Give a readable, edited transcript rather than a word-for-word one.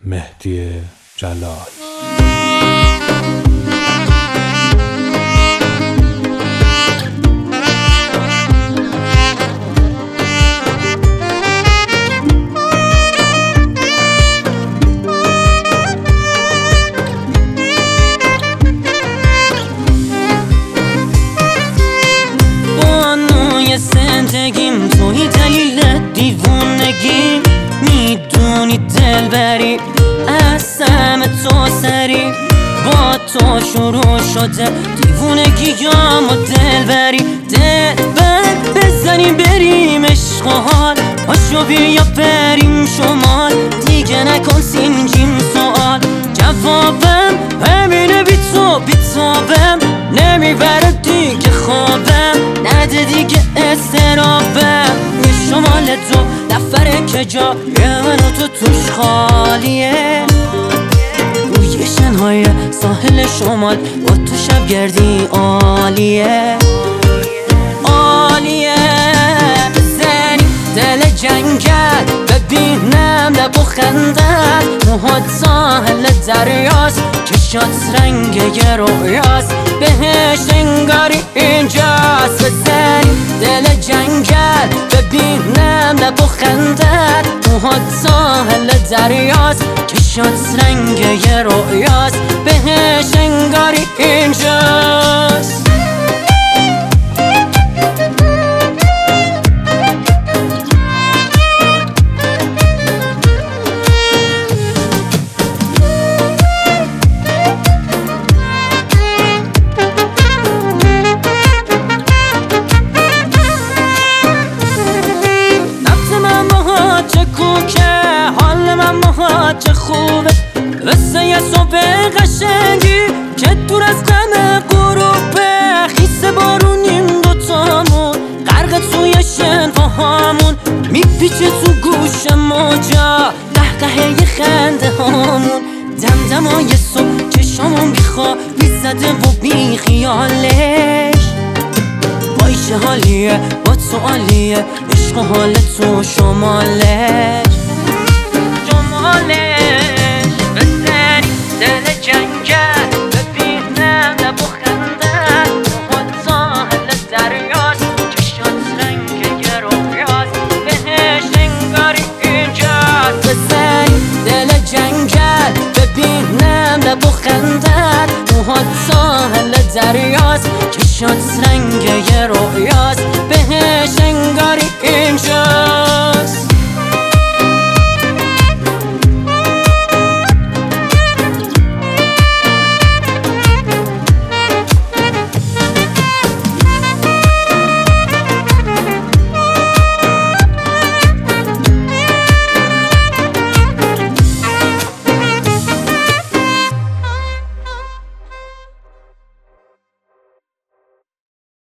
مهدی جلال. زندگیم توی دلیل دیوونگی، میدونی دلبری از همه تو سری، با تو شروع شده دیوونگیام و دلبری. دلبر بزنیم بریم عشق و حال، پاشو بیا بریم شمال، دیگه نکن سینجیم سوال. جوابم همینه، بی تو بیتابم، نمیبره دیگه خوابم، نده دیگه استرابم. یه شمال تو نفره که جای من و تو توش خالیه، روی شنهای ساحل شمال با تو شبگردی عالیه عالیه. بزنی دل جنگل ببینم لب و خندت، موهات ساحل دریاست، چشات رنگ یه رویاست، بهش انگاری اینجاست. بزنی دل جنگل ببینم لب و خندت، موهات ساحل دریاست، چشات رنگ یه رویاست، بهش انگاری اینجاست. حال من باهات چه خوبه، قصه یه صبح قشنگی که دور از غم غروبه، خیس بارونیم دوتامون غرق توی شنفاهامون، میپیچه تو گوش موجا قهقه یه خنده هامون، دمدمای صبح چشامون بیخوابی زده و بی خیالش. وای چه حالیه با تو عالیه، عشق و حال تو شمالش شمالش. بزنی دل جنگل ببینم لب و خندت، موهات ساحل دریاست، چشات رنگ یه رویاست، بهش انگاری اینجاست. بزنی دل جنگل ببینم لب و خندت، موهات ساحل دریاست، چشات رنگ یه رویاست،